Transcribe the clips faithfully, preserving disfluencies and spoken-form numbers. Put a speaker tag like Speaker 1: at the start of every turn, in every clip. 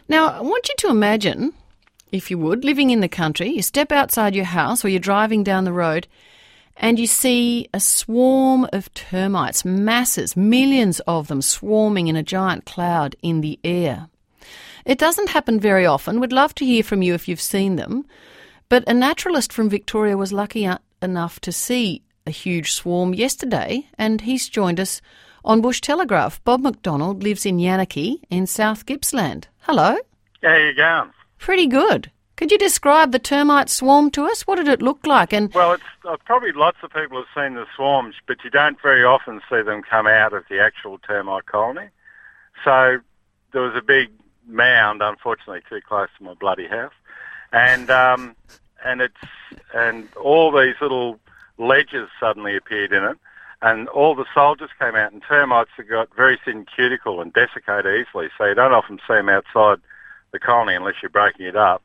Speaker 1: Now, I want you to imagine, if you would, living in the country, you step outside your house or you're driving down the road and you see a swarm of termites, masses, millions of them swarming in a giant cloud in the air. It doesn't happen very often. We'd love to hear from you if you've seen them. But a naturalist from Victoria was lucky enough to see a huge swarm yesterday, and he's joined us on Bush Telegraph. Bob McDonald lives in Yanakie in South Gippsland. Hello.
Speaker 2: How you going?
Speaker 1: Pretty good. Could you describe the termite swarm to us? What did it look like? And
Speaker 2: Well, it's uh, probably lots of people have seen the swarms, but you don't very often see them come out of the actual termite colony. So there was a big mound, unfortunately too close to my bloody house, and um, and it's and all these little ledges suddenly appeared in it, and all the soldiers came out, and termites have got very thin cuticle and desiccate easily, so you don't often see them outside the colony unless you're breaking it up.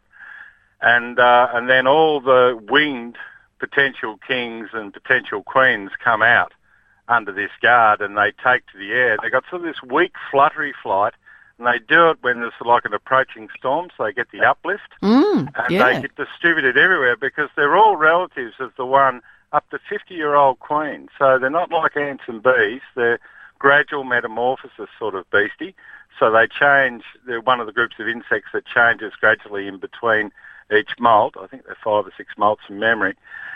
Speaker 2: And uh, and then all the winged potential kings and potential queens come out under this guard, and they take to the air. They got sort of this weak fluttery flight, and they do it when there's like an approaching storm, so they get the uplift,
Speaker 1: mm,
Speaker 2: and
Speaker 1: yeah.
Speaker 2: they get distributed everywhere because they're all relatives of the one up to fifty-year-old queen. So they're not like ants and bees. They're gradual metamorphosis sort of beastie. So they change. They're one of the groups of insects that changes gradually in between each molt. I think they're five or six molts from memory.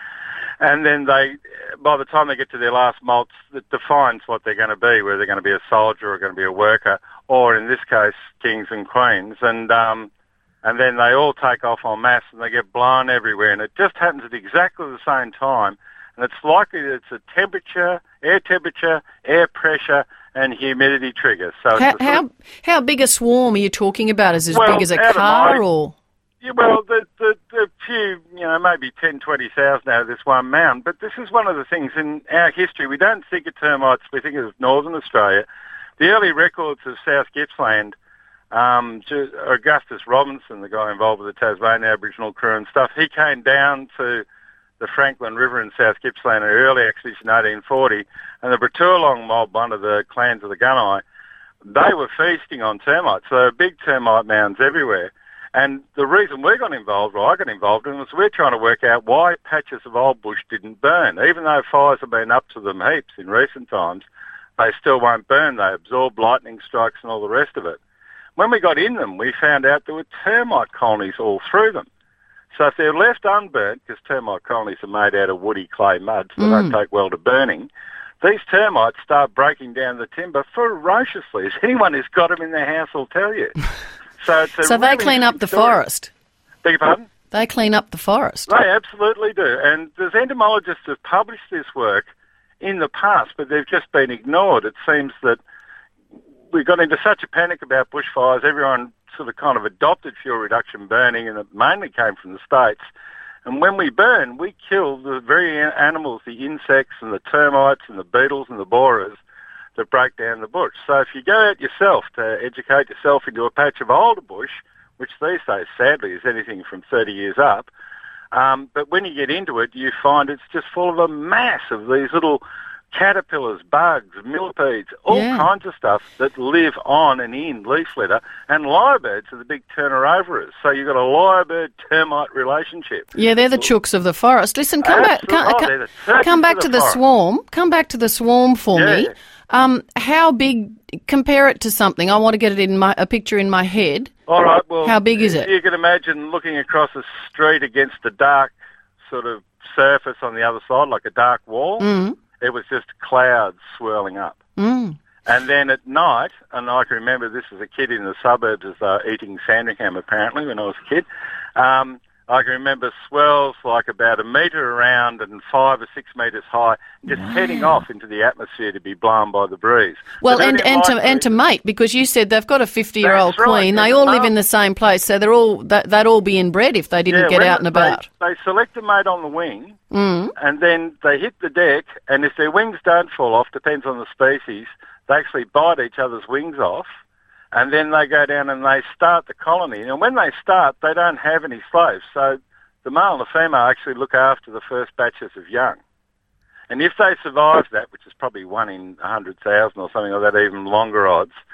Speaker 2: And then they, by the time they get to their last molts, it defines what they're going to be, whether they're going to be a soldier or going to be a worker, or in this case, kings and queens. And um, and then they all take off en masse and they get blown everywhere. And it just happens at exactly the same time. And it's likely that it's a temperature, air temperature, air pressure, and humidity trigger. So
Speaker 1: how,
Speaker 2: it's
Speaker 1: how, how big a swarm are you talking about? Is it as
Speaker 2: Well,
Speaker 1: big as a
Speaker 2: out of
Speaker 1: car
Speaker 2: my-
Speaker 1: or...?
Speaker 2: Yeah, well, the, the, the few, you know, maybe ten, twenty thousand out of this one mound. But this is one of the things in our history. We don't think of termites, we think of Northern Australia. The early records of South Gippsland, um, Augustus Robinson, the guy involved with the Tasmanian Aboriginal crew and stuff, he came down to the Franklin River in South Gippsland in early expedition in eighteen forty, and the Breteuilong mob, one of the clans of the Gunai, they were feasting on termites. So there were big termite mounds everywhere. And the reason we got involved, or I got involved in, was we're trying to work out why patches of old bush didn't burn. Even though fires have been up to them heaps in recent times, they still won't burn. They absorb lightning strikes and all the rest of it. When we got in them, we found out there were termite colonies all through them. So if they're left unburnt, because termite colonies are made out of woody clay mud, so they
Speaker 1: Mm.
Speaker 2: don't take well to burning, these termites start breaking down the timber ferociously. As anyone who's got them in their house will tell you. So, it's a
Speaker 1: So they
Speaker 2: really
Speaker 1: clean up the
Speaker 2: interesting story.
Speaker 1: forest?
Speaker 2: Beg your pardon?
Speaker 1: They clean up the forest?
Speaker 2: They absolutely do. And there's entomologists who have published this work in the past, but they've just been ignored. It seems that we got into such a panic about bushfires, everyone sort of kind of adopted fuel reduction burning, and it mainly came from the States. And when we burn, we kill the very animals, the insects and the termites and the beetles and the borers that break down the bush. So if you go out yourself to educate yourself into a patch of older bush, which these days, sadly, is anything from thirty years up, um, but when you get into it, you find it's just full of a mass of these little caterpillars, bugs, millipedes, all
Speaker 1: Yeah.
Speaker 2: kinds of stuff that live on and in leaf litter, and lyrebirds are the big turner-overers. So you've got a lyrebird-termite relationship.
Speaker 1: Yeah, they're the chooks of the forest. Listen, come back,
Speaker 2: Absolutely.
Speaker 1: come,
Speaker 2: Oh,
Speaker 1: come-
Speaker 2: they're the turkeys
Speaker 1: come back
Speaker 2: of
Speaker 1: to
Speaker 2: the
Speaker 1: the
Speaker 2: forest.
Speaker 1: swarm. Come back to the swarm for me.
Speaker 2: Yeah.
Speaker 1: Um, how big? Compare it to something. I want to get it in my a picture in my head.
Speaker 2: All right, well...
Speaker 1: How big is it?
Speaker 2: You can imagine looking across a street against a dark sort of surface on the other side, like a dark wall.
Speaker 1: Mm.
Speaker 2: It was just clouds swirling up.
Speaker 1: Mm.
Speaker 2: And then at night, and I can remember this as a kid in the suburbs as they were eating Sandringham apparently when I was a kid, um, I can remember swells like about a metre around and five or six metres high, just
Speaker 1: Wow.
Speaker 2: heading off into the atmosphere to be blown by the breeze.
Speaker 1: Well,
Speaker 2: But
Speaker 1: and,
Speaker 2: very
Speaker 1: and to
Speaker 2: likely-
Speaker 1: and to mate, because you said they've got a fifty-year-old
Speaker 2: That's right,
Speaker 1: queen. They
Speaker 2: yeah,
Speaker 1: all
Speaker 2: the
Speaker 1: live
Speaker 2: male-
Speaker 1: in the same place, so they're all that, they'd all be inbred if they didn't
Speaker 2: Yeah,
Speaker 1: get
Speaker 2: when
Speaker 1: out and
Speaker 2: they-
Speaker 1: about.
Speaker 2: They select a mate on the wing,
Speaker 1: Mm.
Speaker 2: and then they hit the deck, and if their wings don't fall off, depends on the species, they actually bite each other's wings off, and then they go down and they start the colony. And when they start, they don't have any slaves, so the male and the female actually look after the first batches of young. And if they survive that, which is probably one in one hundred thousand or something like that, even longer odds,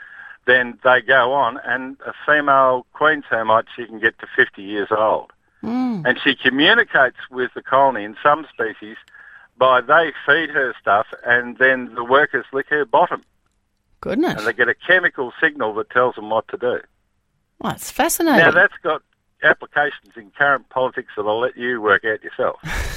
Speaker 2: then they go on, and a female queen termite, she can get to fifty years old.
Speaker 1: Mm.
Speaker 2: And she communicates with the colony in some species by they feed her stuff and then the workers lick her bottom.
Speaker 1: Goodness.
Speaker 2: And they get a chemical signal that tells them what to do.
Speaker 1: Well, it's fascinating.
Speaker 2: Now, that's got applications in current politics that I'll let you work out yourself.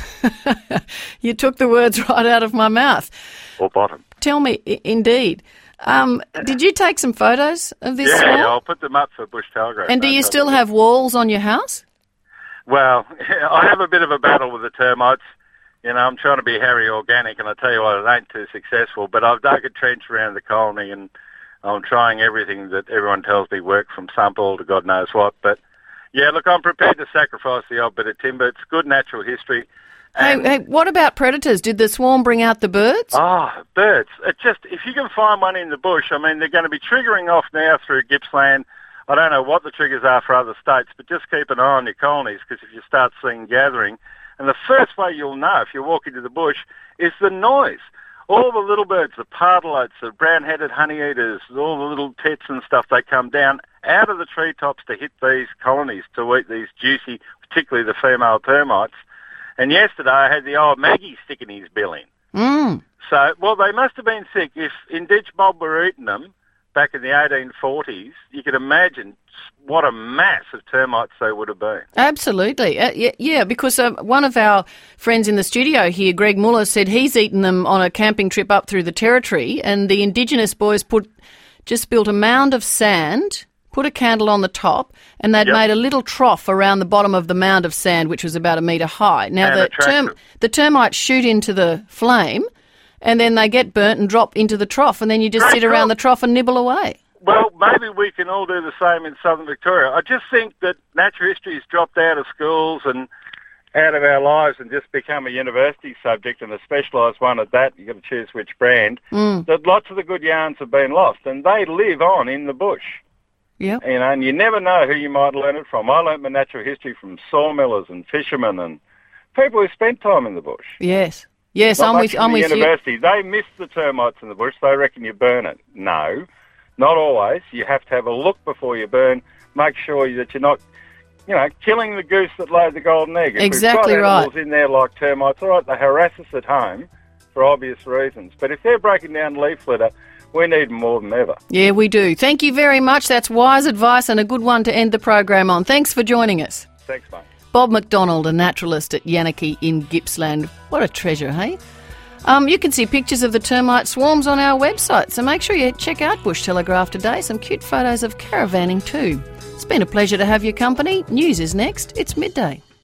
Speaker 1: You took the words right out of my mouth.
Speaker 2: Or bottom.
Speaker 1: Tell me, I- indeed. Um, did you take some photos of this
Speaker 2: Yeah,
Speaker 1: swarm?
Speaker 2: yeah, I'll put them up for Bush Telegraph.
Speaker 1: And do
Speaker 2: no
Speaker 1: you
Speaker 2: trouble.
Speaker 1: still have walls on your house?
Speaker 2: Well, I have a bit of a battle with the termites. You know, I'm trying to be Harry Organic, and I tell you what, it ain't too successful. But I've dug a trench around the colony, and I'm trying everything that everyone tells me works, from sample to God knows what. But, yeah, look, I'm prepared to sacrifice the odd bit of timber. It's good natural history.
Speaker 1: Hey,
Speaker 2: And,
Speaker 1: hey, what about predators? Did the swarm bring out the birds?
Speaker 2: oh, birds. It just, if you can find one in the bush, I mean, they're going to be triggering off now through Gippsland. I don't know what the triggers are for other states, but just keep an eye on your colonies, because if you start seeing gathering, and the first way you'll know if you walk into the bush is the noise. All the little birds, the pardalotes, the brown-headed honeyeaters, all the little tits and stuff, they come down out of the treetops to hit these colonies to eat these juicy, particularly the female termites. And yesterday I had the old Maggie sticking his bill in.
Speaker 1: Mm.
Speaker 2: So, well, they must have been sick. If Inditch Bob were eating them back in the eighteen forties, you could imagine what a mass of termites they would have been.
Speaker 1: Absolutely. Uh, yeah, yeah, because um, one of our friends in the studio here, Greg Muller, said he's eaten them on a camping trip up through the Territory, and the Indigenous boys put just built a mound of sand, put a candle on the top, and they'd
Speaker 2: Yep.
Speaker 1: made a little trough around the bottom of the mound of sand, which was about a metre high. Now,
Speaker 2: And
Speaker 1: the,
Speaker 2: attractive.
Speaker 1: the termites shoot into the flame, and then they get burnt and drop into the trough, and then you just
Speaker 2: Great
Speaker 1: sit around
Speaker 2: job.
Speaker 1: the trough and nibble away.
Speaker 2: Well, maybe we can all do the same in southern Victoria. I just think that natural history has dropped out of schools and out of our lives and just become a university subject, and a specialised one at that. You've got to choose which brand.
Speaker 1: Mm.
Speaker 2: That lots of the good yarns have been lost, and they live on in the bush.
Speaker 1: Yeah.
Speaker 2: You know, and you never know who you might learn it from. I learnt my natural history from sawmillers and fishermen and people who spent time in the bush.
Speaker 1: Yes. Yes,
Speaker 2: Not
Speaker 1: I'm
Speaker 2: much
Speaker 1: with,
Speaker 2: in
Speaker 1: I'm
Speaker 2: the
Speaker 1: with you.
Speaker 2: university. They miss the termites in the bush. They reckon you burn it. No, not always. You have to have a look before you burn. Make sure that you're not, you know, killing the goose that laid the golden egg. If
Speaker 1: Exactly
Speaker 2: we've got
Speaker 1: right.
Speaker 2: animals in there like termites, all right, they harass us at home for obvious reasons. But if they're breaking down leaf litter, we need them more than ever.
Speaker 1: Yeah, we do. Thank you very much. That's wise advice and a good one to end the program on. Thanks for joining us.
Speaker 2: Thanks, mate.
Speaker 1: Bob McDonald, a naturalist at Yanaki in Gippsland. What a treasure, hey? Um, you can see pictures of the termite swarms on our website, so make sure you check out Bush Telegraph today. Some cute photos of caravanning too. It's been a pleasure to have your company. News is next. It's midday.